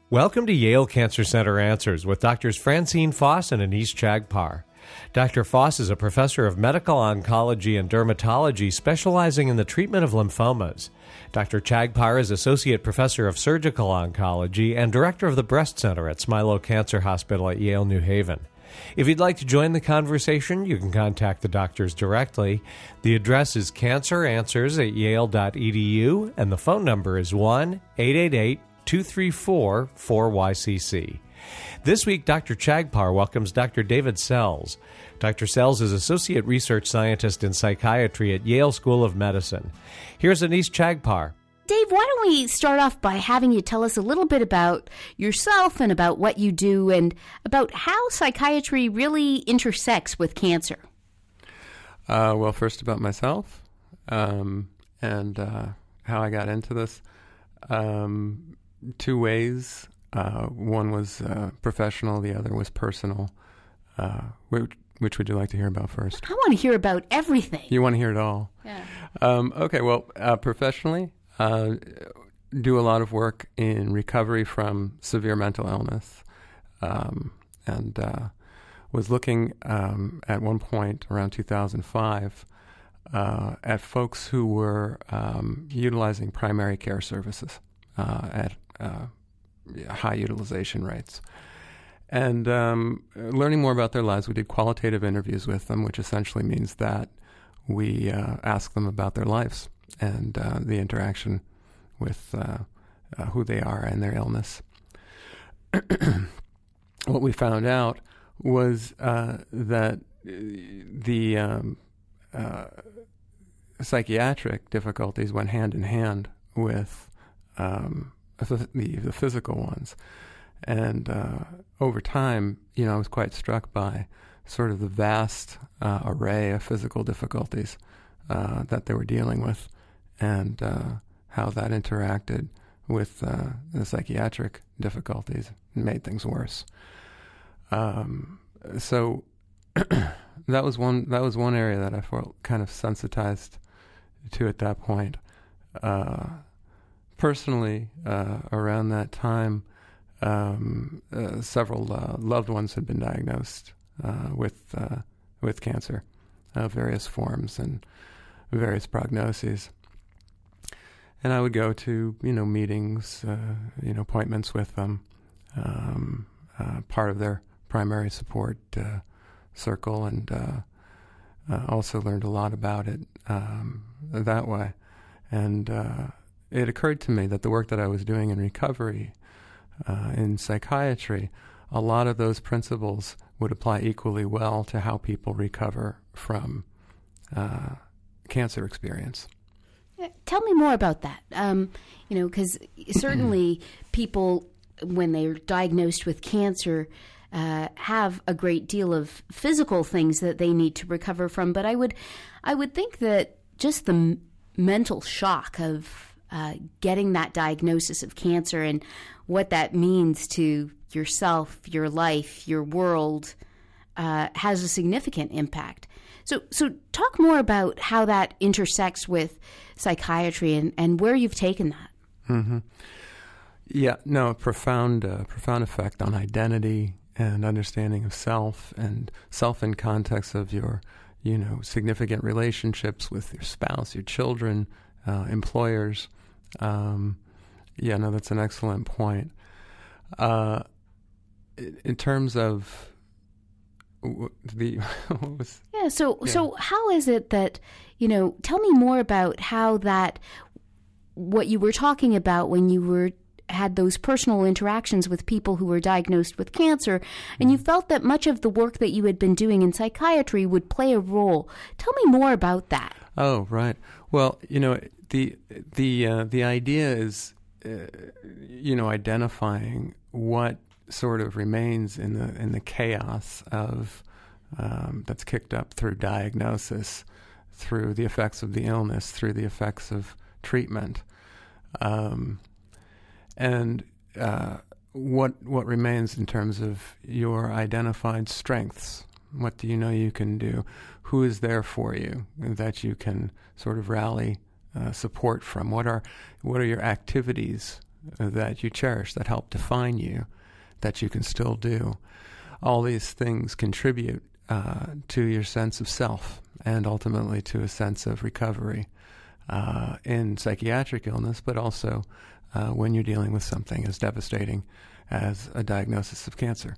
Welcome to Yale Cancer Center Answers with Drs. Francine Foss and Anees Chagpar. Dr. Foss is a professor of medical oncology and dermatology specializing in the treatment of lymphomas. Dr. Chagpar is associate professor of surgical oncology and director of the breast center at Smilow Cancer Hospital at Yale New Haven. If you'd like to join the conversation, you can contact the doctors directly. The address is canceranswers@yale.edu, and the phone number is 1-888-234-4YCC. This week, Dr. Chagpar welcomes Dr. David Sells. Dr. Sells is Associate Research Scientist in Psychiatry at Yale School of Medicine. Here's Anees Chagpar. Dave, why don't we start off by having you tell us a little bit about yourself and about what you do and about how psychiatry really intersects with cancer? Well, first about myself and how I got into this. Two ways. One was professional, the other was personal. Which would you like to hear about first? I want to hear about everything. You want to hear it all? Yeah. Okay, well, professionally, do a lot of work in recovery from severe mental illness, and was looking at one point around 2005 at folks who were utilizing primary care services at high utilization rates. And learning more about their lives, we did qualitative interviews with them, which essentially means that we asked them about their lives and the interaction with who they are and their illness. What we found out was that the psychiatric difficulties went hand in hand with the physical ones. And over time, I was quite struck by sort of the vast array of physical difficulties that they were dealing with, and how that interacted with the psychiatric difficulties and made things worse. So that was one area that I felt kind of sensitized to at that point. Personally, around that time, several loved ones had been diagnosed with cancer of various forms and various prognoses. And I would go to, meetings, appointments with them, part of their primary support circle, and also learned a lot about it that way. And it occurred to me that the work that I was doing in recovery, in psychiatry, a lot of those principles would apply equally well to how people recover from cancer experience. Tell me more about that. Because certainly people, when they're diagnosed with cancer, have a great deal of physical things that they need to recover from. But I would think that just the mental shock of getting that diagnosis of cancer and what that means to yourself, your life, your world, has a significant impact. So talk more about how that intersects with psychiatry and where you've taken that. Mm-hmm. Yeah, no, a profound effect on identity and understanding of self, and self in context of your, significant relationships with your spouse, your children, employers. That's an excellent point. In terms of So how is it that, tell me more about how that, what you were talking about when you had those personal interactions with people who were diagnosed with cancer, and you felt that much of the work that you had been doing in psychiatry would play a role. Tell me more about that. Oh, right. Well, the idea is, identifying what sort of remains in the chaos of that's kicked up through diagnosis, through the effects of the illness, through the effects of treatment, and what remains in terms of your identified strengths. What do you know you can do? Who is there for you that you can sort of rally support from? What are your activities that you cherish, that help define you, that you can still do. All these things contribute to your sense of self and ultimately to a sense of recovery in psychiatric illness, but also when you're dealing with something as devastating as a diagnosis of cancer.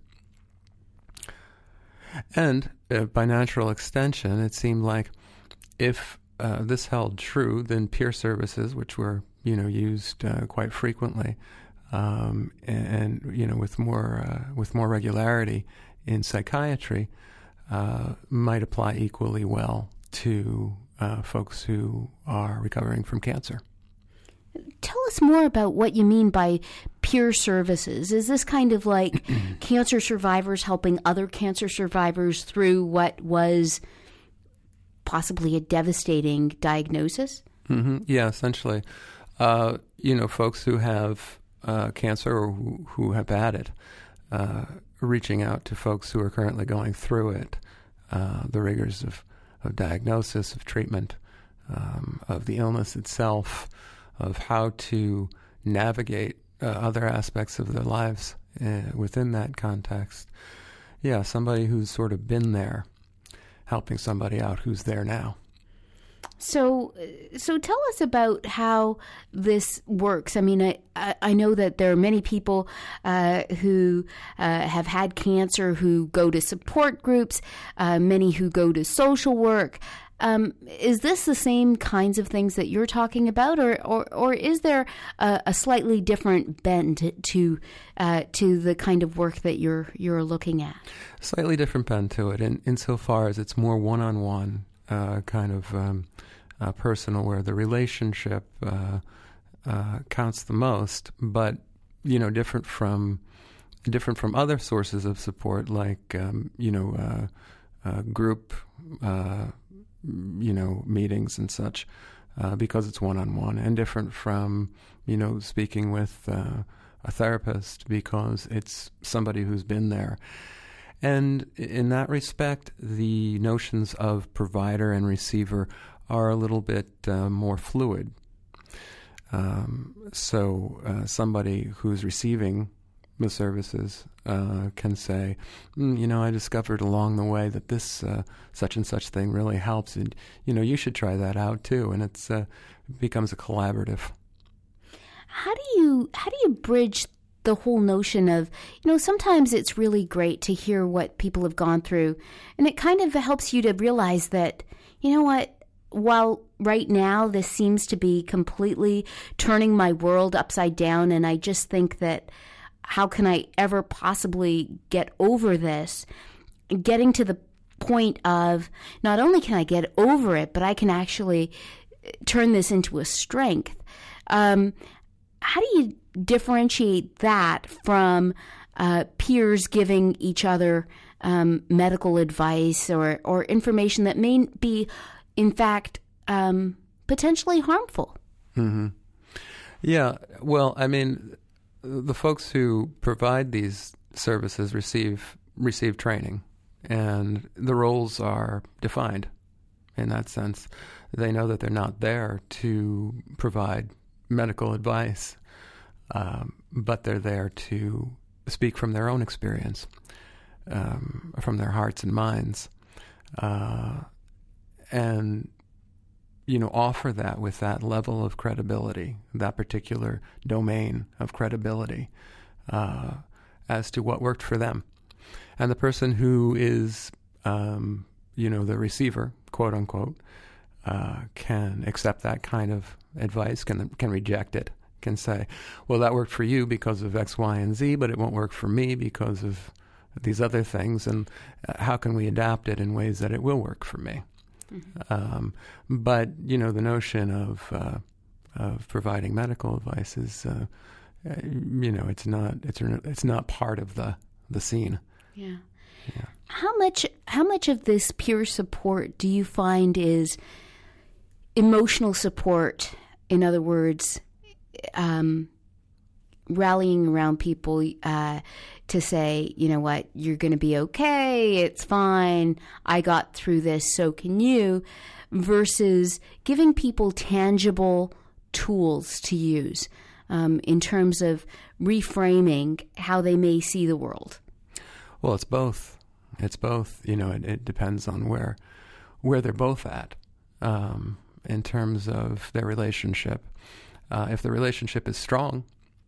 And by natural extension, it seemed like if this held true, then peer services, which were used quite frequently, and with more regularity in psychiatry, might apply equally well to folks who are recovering from cancer. Tell us more about what you mean by peer services. Is this kind of like cancer survivors helping other cancer survivors through what was possibly a devastating diagnosis? Mm-hmm. Yeah, essentially. Folks who have cancer or who have had it, reaching out to folks who are currently going through it, the rigors of diagnosis, of treatment, of the illness itself, of how to navigate other aspects of their lives within that context. Yeah, somebody who's sort of been there, helping somebody out who's there now. So tell us about how this works. I mean, I know that there are many people who have had cancer who go to support groups, many who go to social work. Is this the same kinds of things that you're talking about, or is there a slightly different bent to the kind of work that you're looking at? Slightly different bent to it, insofar as it's more one-on-one, kind of personal, where the relationship counts the most, but different from other sources of support, like group. Meetings and such, because it's one-on-one, and different from, speaking with a therapist because it's somebody who's been there. And in that respect, the notions of provider and receiver are a little bit more fluid. So somebody who's receiving the services can say, I discovered along the way that this such and such thing really helps, and you should try that out too. And it becomes a collaborative. How do you bridge the whole notion of, sometimes it's really great to hear what people have gone through, and it kind of helps you to realize that, while right now this seems to be completely turning my world upside down, and I just think that how can I ever possibly get over this? Getting to the point of not only can I get over it, but I can actually turn this into a strength. How do you differentiate that from peers giving each other medical advice or information that may be, in fact, potentially harmful? Mm-hmm. Yeah, well, I mean, the folks who provide these services receive training, and the roles are defined in that sense. They know that they're not there to provide medical advice, but they're there to speak from their own experience, from their hearts and minds, and offer that with that level of credibility, that particular domain of credibility, as to what worked for them. And the person who is, the receiver, quote unquote, can accept that kind of advice, can reject it, can say, well, that worked for you because of X, Y, and Z, but it won't work for me because of these other things, and how can we adapt it in ways that it will work for me? Mm-hmm. But the notion of providing medical advice is, it's not part of the scene. Yeah. How much of this peer support do you find is emotional support? In other words, rallying around people to say, what, you're going to be okay, it's fine, I got through this, so can you, versus giving people tangible tools to use. in terms of reframing how they may see the world? Well, it's both. It's both. It depends on where they're both at in terms of their relationship. If the relationship is strong,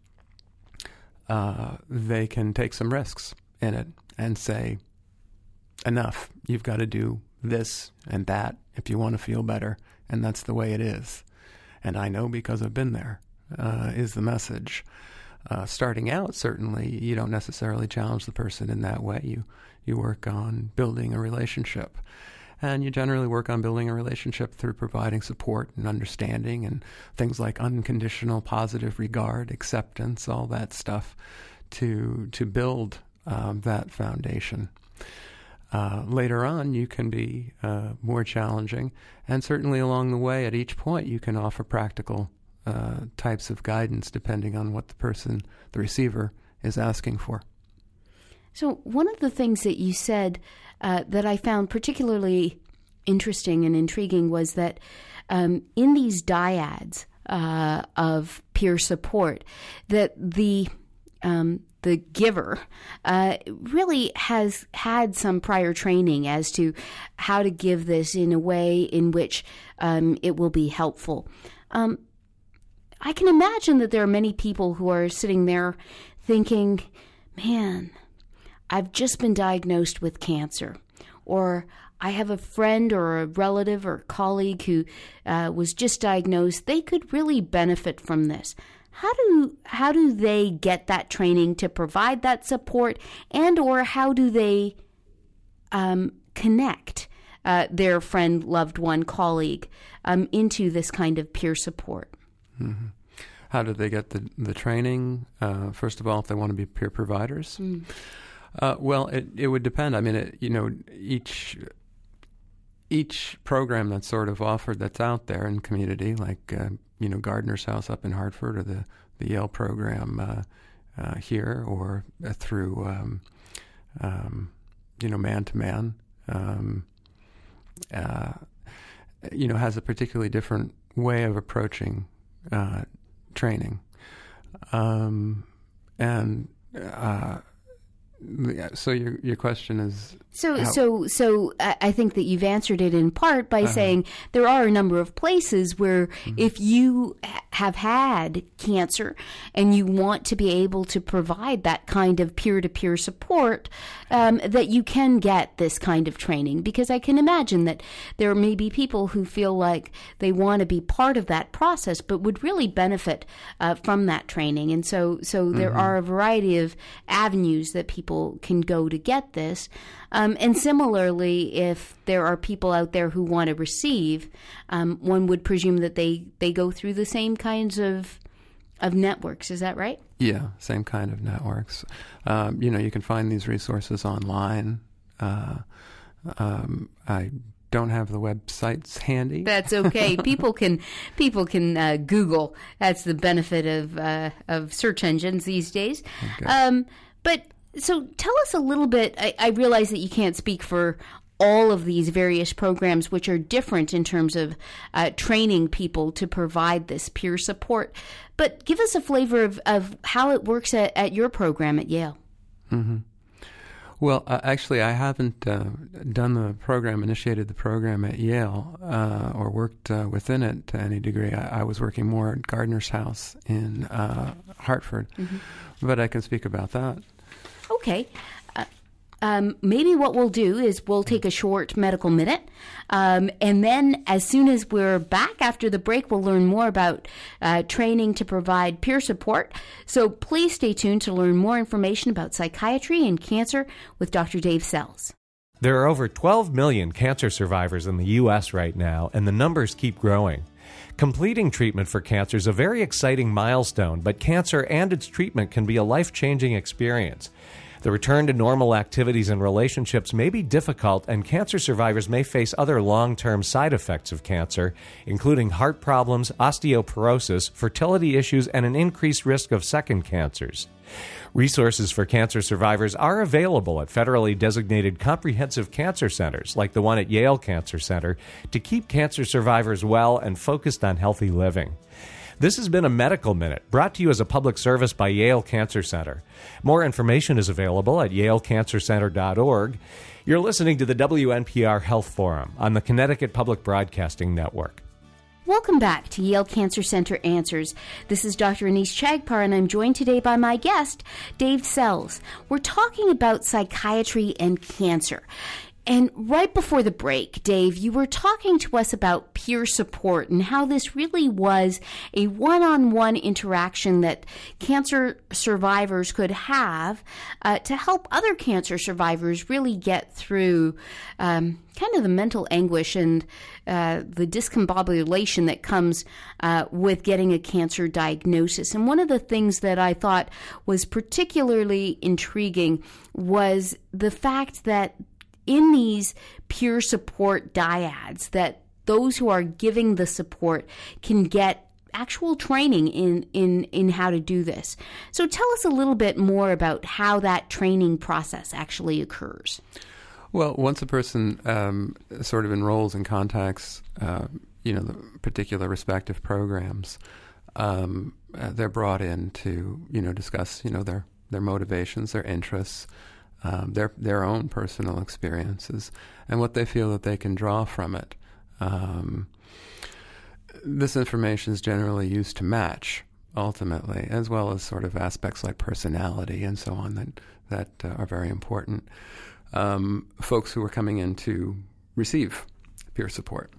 they can take some risks in it and say, enough, you've got to do this and that if you want to feel better, and that's the way it is. And I know because I've been there, is the message. Starting out, certainly, you don't necessarily challenge the person in that way. You work on building a relationship. And you generally work on building a relationship through providing support and understanding and things like unconditional positive regard, acceptance, all that stuff to build that foundation. Later on, you can be more challenging, and certainly along the way, at each point, you can offer practical types of guidance depending on what the receiver, is asking for. So one of the things that you said that I found particularly interesting and intriguing was that in these dyads of peer support, that the giver really has had some prior training as to how to give this in a way in which it will be helpful. I can imagine that there are many people who are sitting there thinking, man, I've just been diagnosed with cancer, or I have a friend or a relative or colleague who was just diagnosed. They could really benefit from this. How do they get that training to provide that support, and or how do they connect their friend, loved one, colleague into this kind of peer support? Mm-hmm. How do they get the training? First of all, if they want to be peer providers. Well, it would depend. I mean, each program that's sort of offered that's out there in community, like Gardner's House up in Hartford, or the Yale program here, or through man to man, has a particularly different way of approaching training, so your question is so I think that you've answered it in part by saying there are a number of places where if you have had cancer and you want to be able to provide that kind of peer-to-peer support, that you can get this kind of training, because I can imagine that there may be people who feel like they want to be part of that process but would really benefit from that training. And so there are a variety of avenues that people can go to get this. And similarly, if there are people out there who want to receive, one would presume that they go through the same kinds of networks. Is that right? Yeah, same kind of networks. You can find these resources online. I don't have the websites handy. That's okay. People can Google. That's the benefit of search engines these days. Okay. So tell us a little bit. I realize that you can't speak for all of these various programs, which are different in terms of training people to provide this peer support. But give us a flavor of how it works at your program at Yale. Mm-hmm. Well, actually, I haven't initiated the program at Yale or worked within it to any degree. I was working more at Gardner's House in Hartford, but I can speak about that. Okay. Maybe what we'll do is we'll take a short medical minute, and then as soon as we're back after the break, we'll learn more about training to provide peer support. So please stay tuned to learn more information about psychiatry and cancer with Dr. Dave Sells. There are over 12 million cancer survivors in the U.S. right now, and the numbers keep growing. Completing treatment for cancer is a very exciting milestone, but cancer and its treatment can be a life-changing experience. The return to normal activities and relationships may be difficult, and cancer survivors may face other long-term side effects of cancer, including heart problems, osteoporosis, fertility issues, and an increased risk of second cancers. Resources for cancer survivors are available at federally designated comprehensive cancer centers, like the one at Yale Cancer Center, to keep cancer survivors well and focused on healthy living. This has been a Medical Minute, brought to you as a public service by Yale Cancer Center. More information is available at yalecancercenter.org. You're listening to the WNPR Health Forum on the Connecticut Public Broadcasting Network. Welcome back to Yale Cancer Center Answers. This is Dr. Anees Chagpar, and I'm joined today by my guest, Dave Sells. We're talking about psychiatry and cancer. And right before the break, Dave, you were talking to us about peer support and how this really was a one-on-one interaction that cancer survivors could have to help other cancer survivors really get through kind of the mental anguish and the discombobulation that comes with getting a cancer diagnosis. And one of the things that I thought was particularly intriguing was the fact that in these peer support dyads, that those who are giving the support can get actual training in how to do this. So tell us a little bit more about how that training process actually occurs. Well, once a person sort of enrolls and contacts, the particular respective programs, they're brought in to, discuss, their motivations, their interests, their own personal experiences, and what they feel that they can draw from it. This information is generally used to match, ultimately, as well as sort of aspects like personality and so on that are very important. Folks who are coming in to receive peer support.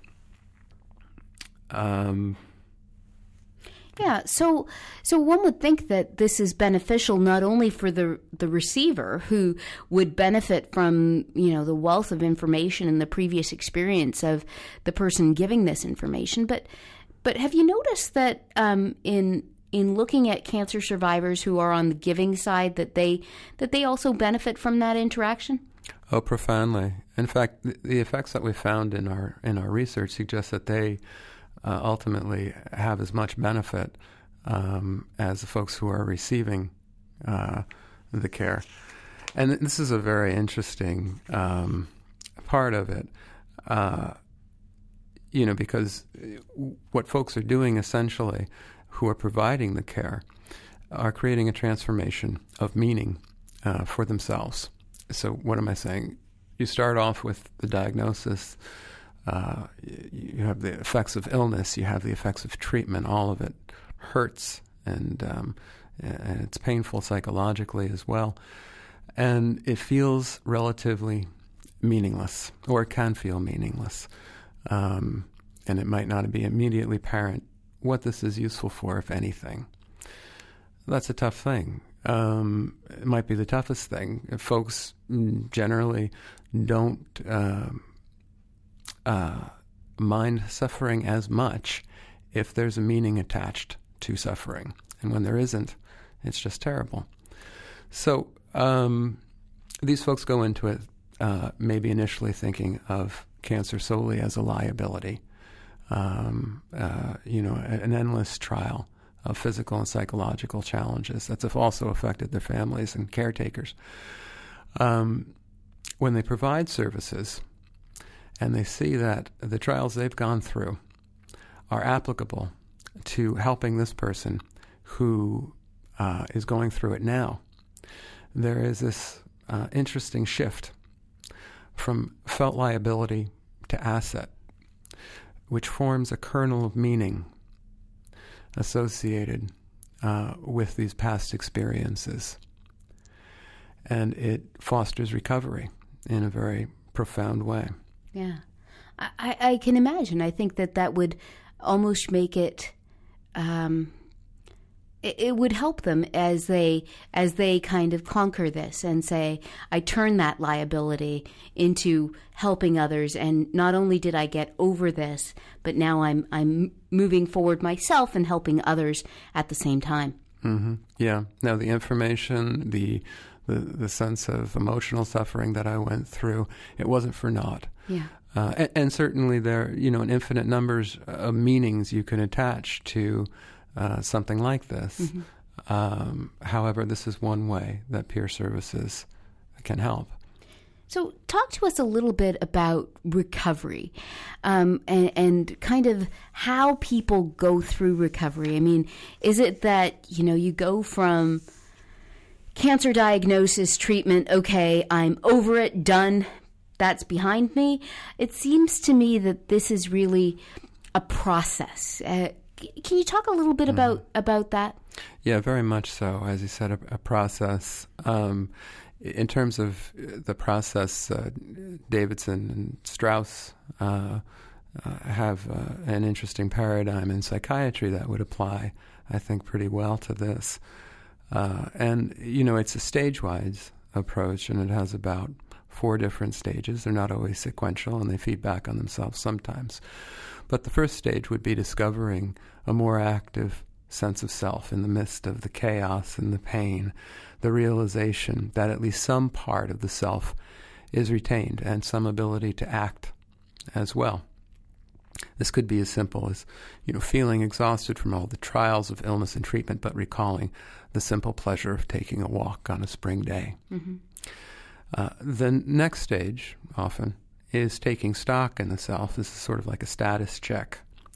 Yeah, so one would think that this is beneficial not only for the receiver, who would benefit from, the wealth of information and the previous experience of the person giving this information, but have you noticed that in looking at cancer survivors who are on the giving side, that they also benefit from that interaction? Oh, profoundly. In fact, the effects that we found in our research suggest that they ultimately have as much benefit as the folks who are receiving the care. And this is a very interesting part of it, because what folks are doing essentially, who are providing the care, are creating a transformation of meaning for themselves. So what am I saying? You start off with the diagnosis. You have the effects of illness, you have the effects of treatment, all of it hurts, and it's painful psychologically as well. And it feels relatively meaningless, or it can feel meaningless. And it might not be immediately apparent what this is useful for, if anything. That's a tough thing. It might be the toughest thing. Folks generally don't mind suffering as much if there's a meaning attached to suffering. And when there isn't, it's just terrible. So these folks go into it maybe initially thinking of cancer solely as a liability, an endless trial of physical and psychological challenges that's also affected their families and caretakers. When they provide services, and they see that the trials they've gone through are applicable to helping this person who is going through it now, there is this interesting shift from felt liability to asset, which forms a kernel of meaning associated with these past experiences. And it fosters recovery in a very profound way. Yeah, I can imagine. I think that would almost make it, it would help them as they kind of conquer this and say, I turn that liability into helping others, and not only did I get over this, but now I'm moving forward myself and helping others at the same time. Mm-hmm. Yeah. Now the information, the sense of emotional suffering that I went through, it wasn't for naught. Yeah. And certainly there, in infinite numbers of meanings you can attach to something like this. Mm-hmm. However, this is one way that peer services can help. So talk to us a little bit about recovery and kind of how people go through recovery. I mean, is it that, you go from cancer diagnosis, treatment, okay, I'm over it, done, that's behind me? It seems to me that this is really a process. Can you talk a little bit about that? Yeah, very much so. As you said, a process. In terms of the process, Davidson and Strauss have an interesting paradigm in psychiatry that would apply, I think, pretty well to this. And, it's a stage-wise approach, and it has about 4 different stages. They're not always sequential, and they feed back on themselves sometimes. But the first stage would be discovering a more active sense of self in the midst of the chaos and the pain, the realization that at least some part of the self is retained and some ability to act as well. This could be as simple as, feeling exhausted from all the trials of illness and treatment, but recalling the simple pleasure of taking a walk on a spring day. Mm-hmm. The next stage, often, is taking stock in the self. This is sort of like a status check.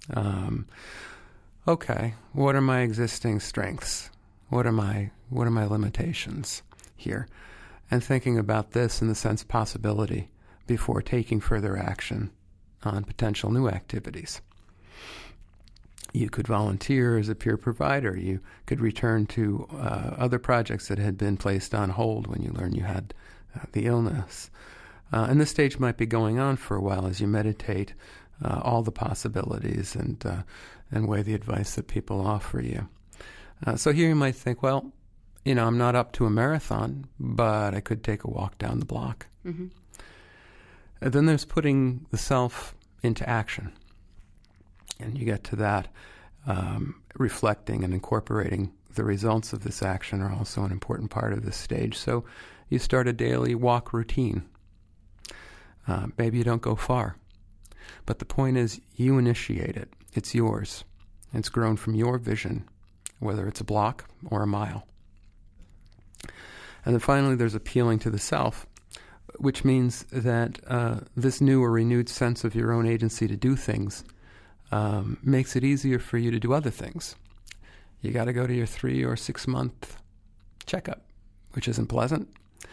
Okay, what are my existing strengths? What are my limitations here? And thinking about this in the sense of possibility before taking further action on potential new activities. You could volunteer as a peer provider. You could return to other projects that had been placed on hold when you learned you had the illness. And this stage might be going on for a while as you meditate all the possibilities and weigh the advice that people offer you. So here you might think, well, I'm not up to a marathon, but I could take a walk down the block. Mm-hmm. And then there's putting the self into action. And you get to that, reflecting and incorporating the results of this action are also an important part of this stage. So you start a daily walk routine. Maybe you don't go far. But the point is, you initiate it. It's yours. It's grown from your vision, whether it's a block or a mile. And then finally, there's appealing to the self, which means that this new or renewed sense of your own agency to do things makes it easier for you to do other things. You got to go to your 3 or 6 month checkup, which isn't pleasant.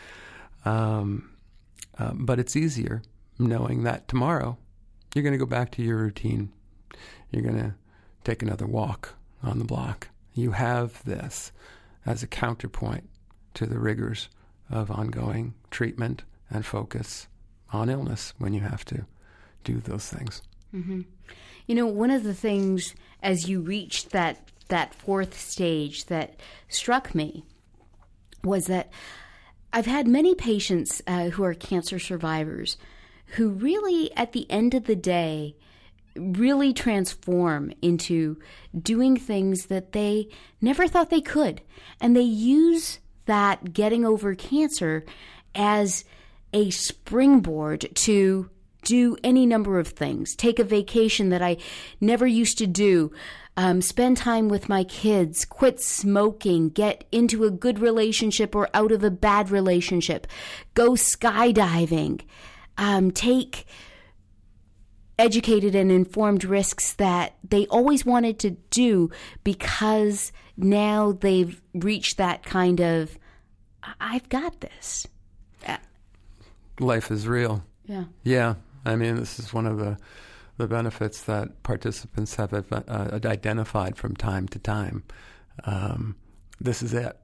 But it's easier knowing that tomorrow you're going to go back to your routine. You're going to take another walk on the block. You have this as a counterpoint to the rigors of ongoing treatment and focus on illness when you have to do those things. Mm-hmm. One of the things as you reached that 4th stage that struck me was that I've had many patients who are cancer survivors who really, at the end of the day, really transform into doing things that they never thought they could. And they use that getting over cancer as a springboard to do any number of things. Take a vacation that I never used to do. Spend time with my kids, quit smoking, get into a good relationship or out of a bad relationship, go skydiving, take educated and informed risks that they always wanted to do because now they've reached that kind of, I've got this. Life is real. Yeah. Yeah. I mean, this is one of the benefits that participants have identified from time to time. This is it.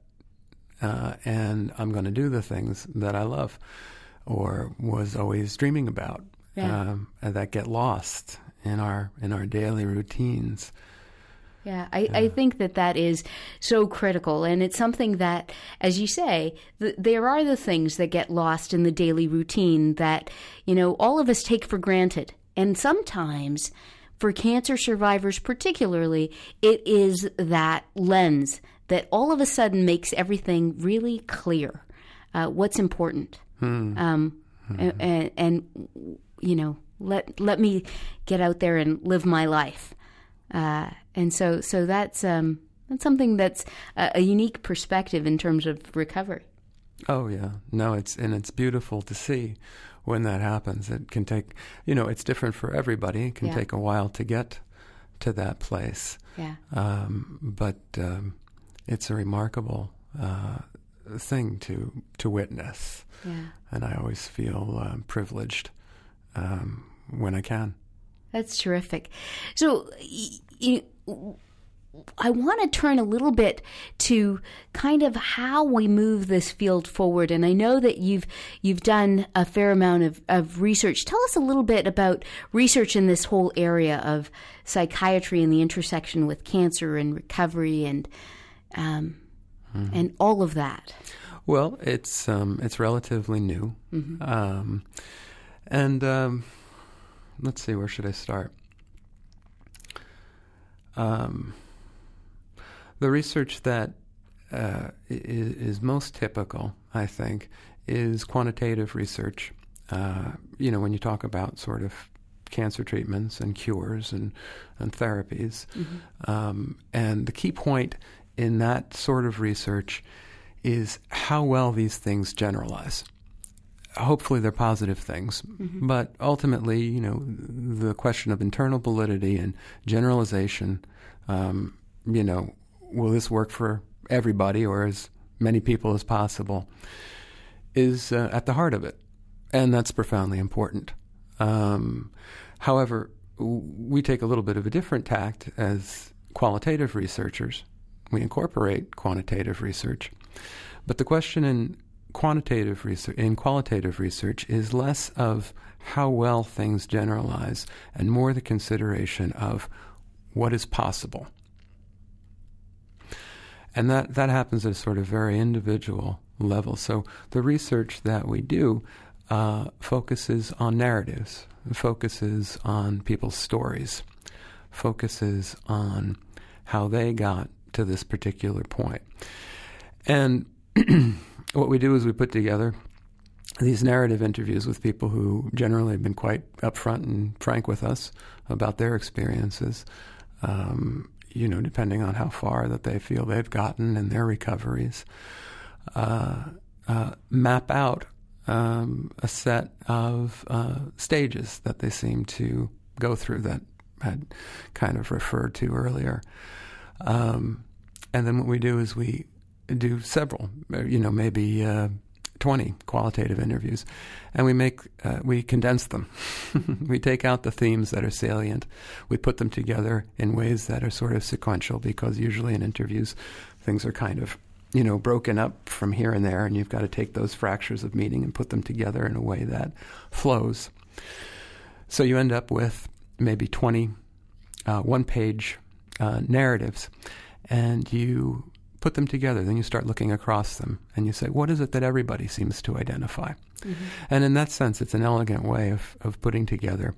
And I'm going to do the things that I love or was always dreaming about, and that get lost in our daily routines. Yeah, I think that is so critical. And it's something that, as you say, there are the things that get lost in the daily routine that, all of us take for granted. And sometimes, for cancer survivors particularly, it is that lens that all of a sudden makes everything really clear, what's important. And let me get out there and live my life. And so that's something that's a unique perspective in terms of recovery. Oh, yeah. No, it's beautiful to see when that happens. It can take, it's different for everybody. It can take a while to get to that place. Yeah. But it's a remarkable thing to witness. Yeah. And I always feel privileged when I can. That's terrific. So I want to turn a little bit to kind of how we move this field forward. And I know that you've done a fair amount of research. Tell us a little bit about research in this whole area of psychiatry and the intersection with cancer and recovery and all of that. Well, it's relatively new. Mm-hmm. And let's see, where should I start? The research that is most typical, I think, is quantitative research. When you talk about sort of cancer treatments and cures and therapies. Mm-hmm. And the key point in that sort of research is how well these things generalize. Hopefully they're positive things, mm-hmm. but ultimately, the question of internal validity and generalization, will this work for everybody or as many people as possible, is at the heart of it. And that's profoundly important. However, we take a little bit of a different tact as qualitative researchers. We incorporate quantitative research. But the question in qualitative research is less of how well things generalize and more the consideration of what is possible. And that happens at a sort of very individual level. So the research that we do focuses on narratives, focuses on people's stories, focuses on how they got to this particular point. And what we do is we put together these narrative interviews with people who generally have been quite upfront and frank with us about their experiences, depending on how far that they feel they've gotten in their recoveries, map out a set of stages that they seem to go through that I had kind of referred to earlier. And then what we do is we do several, maybe 20 qualitative interviews, and we condense them. We take out the themes that are salient. We put them together in ways that are sort of sequential, because usually in interviews things are kind of, broken up from here and there, and you've got to take those fractures of meaning and put them together in a way that flows. So you end up with maybe 20 one-page narratives, and you put them together. Then you start looking across them, and you say, what is it that everybody seems to identify? Mm-hmm. And in that sense, it's an elegant way of putting together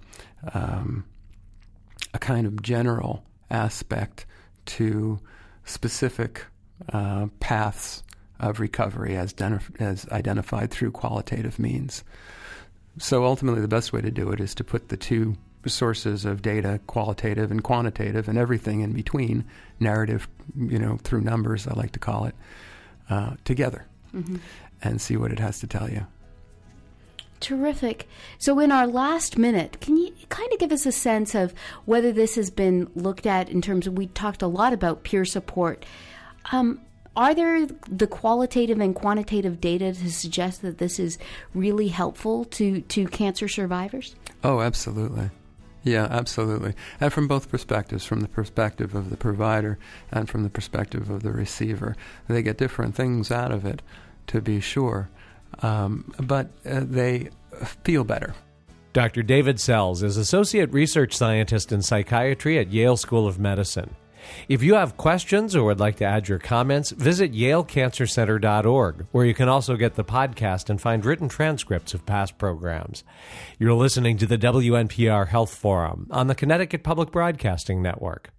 a kind of general aspect to specific paths of recovery as identified through qualitative means. So ultimately, the best way to do it is to put the two sources of data, qualitative and quantitative, and everything in between, narrative, through numbers, I like to call it, together, mm-hmm. and see what it has to tell you. Terrific. So in our last minute, can you kind of give us a sense of whether this has been looked at in terms of, we talked a lot about peer support. Are there the qualitative and quantitative data to suggest that this is really helpful to cancer survivors? Oh, absolutely. Yeah, absolutely. And from both perspectives, from the perspective of the provider and from the perspective of the receiver. They get different things out of it, to be sure, but they feel better. Dr. David Sells is Associate Research Scientist in Psychiatry at Yale School of Medicine. If you have questions or would like to add your comments, visit yalecancercenter.org, where you can also get the podcast and find written transcripts of past programs. You're listening to the WNPR Health Forum on the Connecticut Public Broadcasting Network.